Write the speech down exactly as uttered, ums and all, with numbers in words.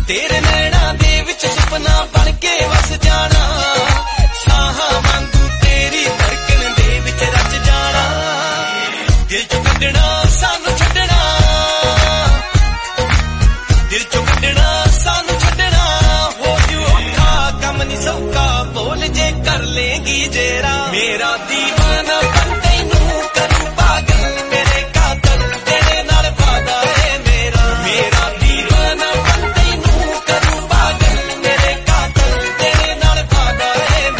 तेरे नैना दे विच सपना बन के वस जाना साहां वांगू